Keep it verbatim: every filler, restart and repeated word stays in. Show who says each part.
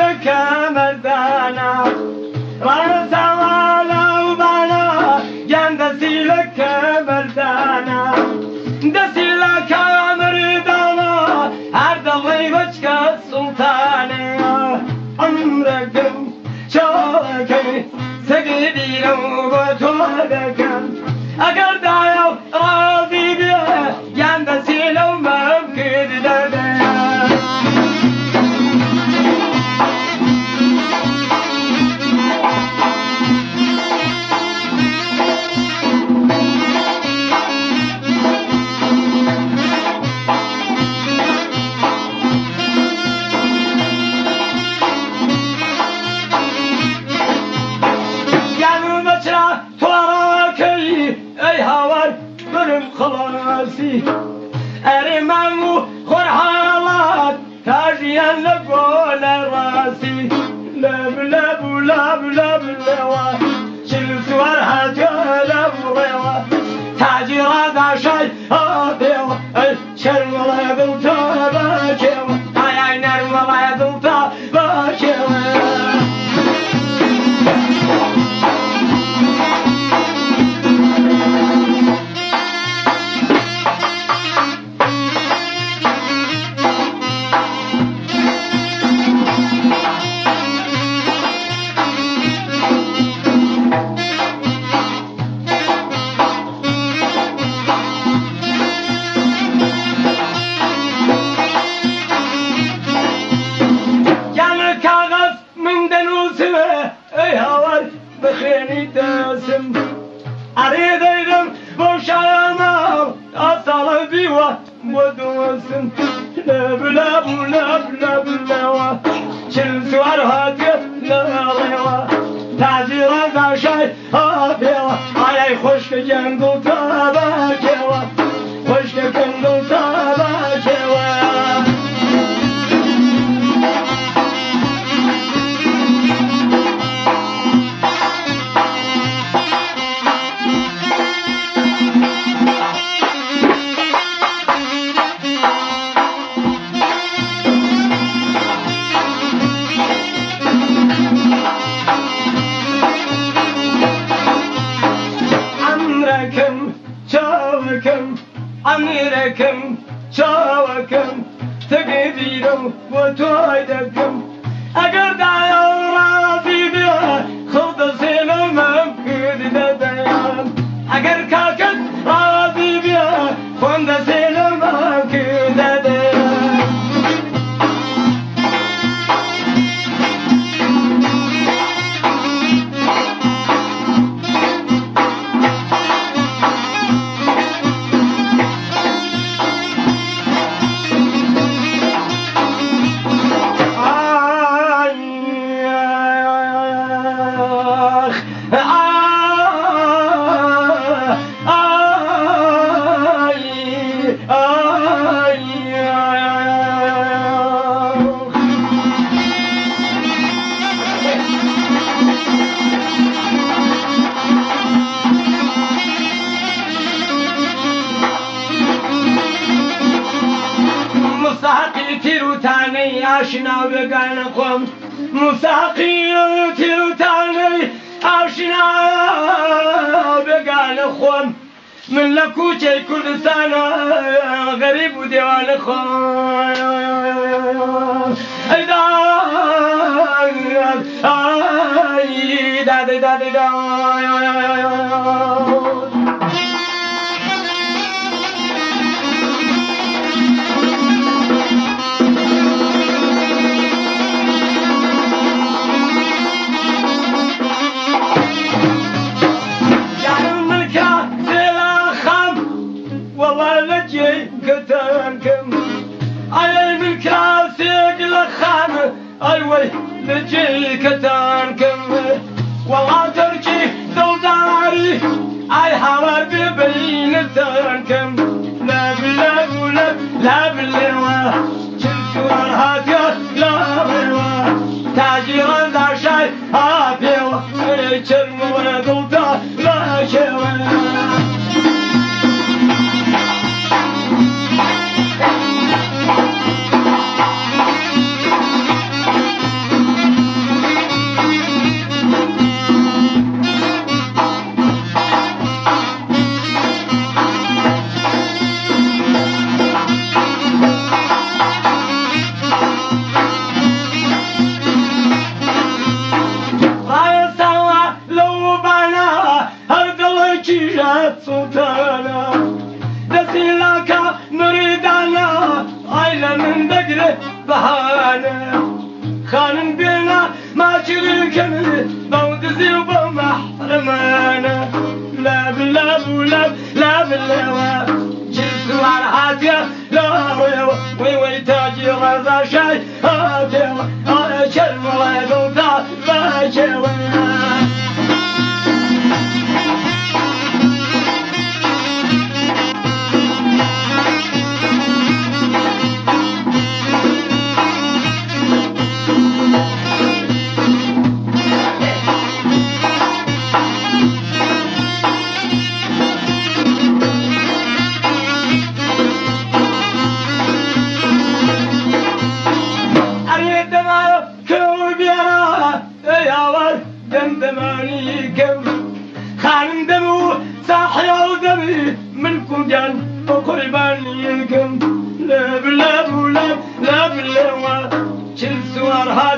Speaker 1: لك مردانا رأسا ولو بنا جان دسي لك مردانا دسي لك مردانا عرض غيبتك السلطاني عمركم شوكي سقدي لو بطولكم أقر دايو راضي بيه جان دسي لو ما بكد دبيه خلاصي أرمامو خرحالات تاجيا لقول راسي لب لب لب لب لوا شل سوار هاتيا لب لوا تاجي رادا شاي هاتيا شرم الله يدلتا باكيوا هاي هاي نرم الله يدلتا باكيوا بخيني داسم أريد أيضا بوشانا أصل بيوا ودوسم لب لب لب لب لوا شل سوار هاتي لوا تاجي رزا شاي هاتيوا علي خشك جنگل تاباكيوا خشك جنگل تاباكيوا أميركم شاوكم تقديرم وتويدكم أقر دايو راضي بيه خلط سيلم ممكن دبيان أقر كاكت راضي بيه خلط سيلم ممكن دبيان آشنا بگن خم مساقی تیروتانی آشنا بگن خم من لکوچه کردستان غریب و دیوان خم ای داد ای داد داد أيوة لجي كتانكم والله ترجي دوداري أي حوار ببين تانكم لا بلا ولا لا بلا شلتوا هاتيا لا بلا تاجي رزا شاي هاتيا شرم ولا دوتا لا شوى ما شريكم بودزي وبمحرمانا لا بالله ولا لا بالله جلسوا على هاتيا لا وي وي تاجي رضا شاي هاتيا شرم الله يقوطا ما شوي خان دمو صاحي ودمي منكم جان وقربانيكم لا بلا بلا لا بلا شل سوار